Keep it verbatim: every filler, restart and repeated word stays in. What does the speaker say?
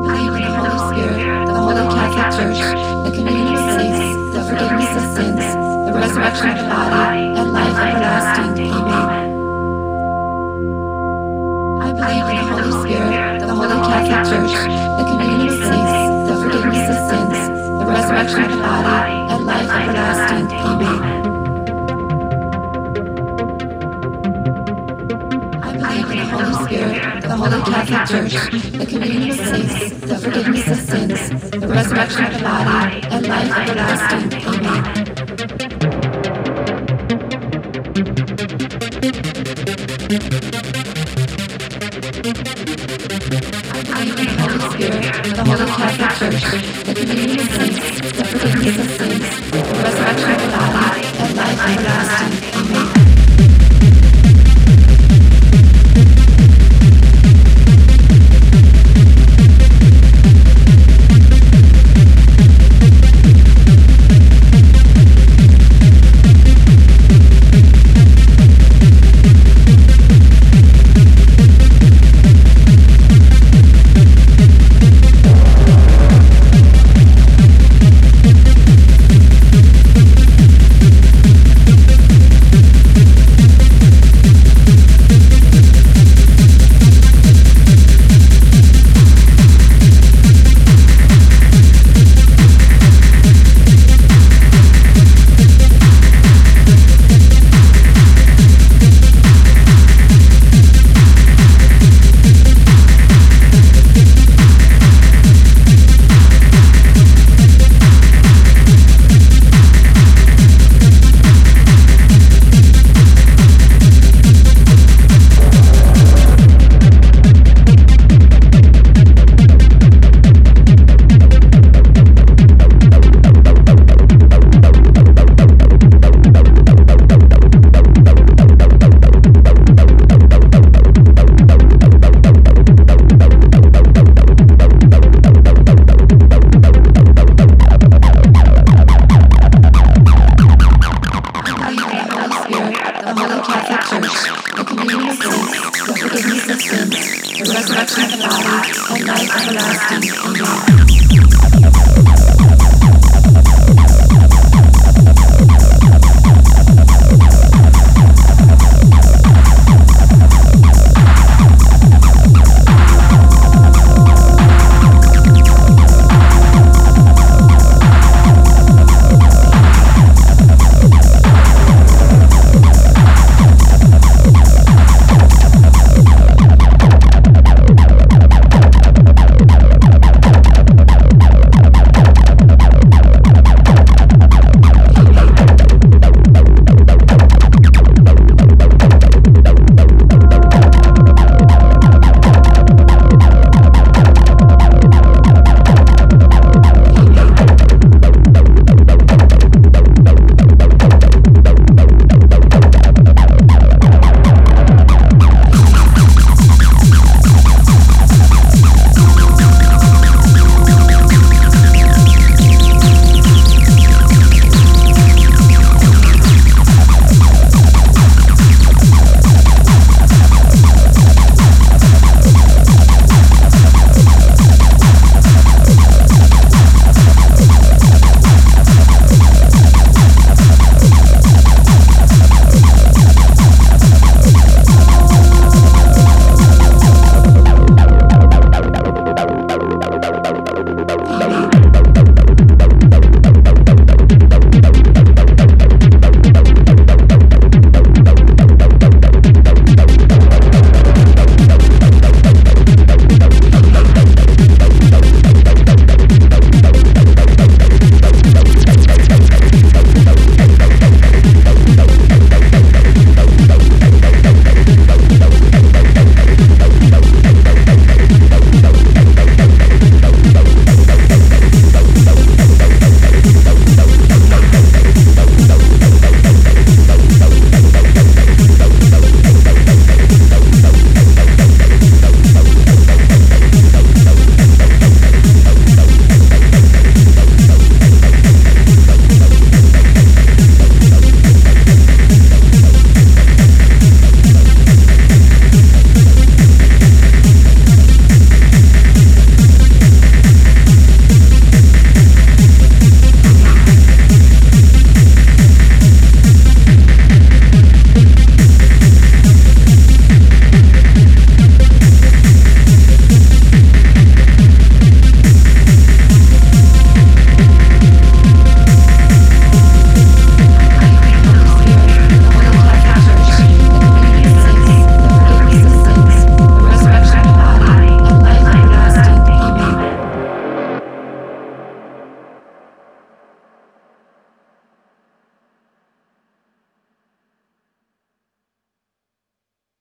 believe in the Holy Spirit, the Holy Catholic Church, the communion of saints, the forgiveness of sins, the resurrection of the body, and life everlasting. Amen. I believe in the Holy Spirit, the Holy Catholic Church, the communion of saints, the forgiveness of sins, the resurrection of the body, and life everlasting. Amen. I believe in the Holy Spirit, the Holy Catholic Church, the communion of saints, the forgiveness of sins, the resurrection of the body, and life everlasting. Amen. I believe in the Holy Spirit, the Holy Catholic Church, the communion of saints, the forgiveness of sins, the resurrection of the body, and life everlasting. Amen. The resurrection of the body, and life everlasting. Amen.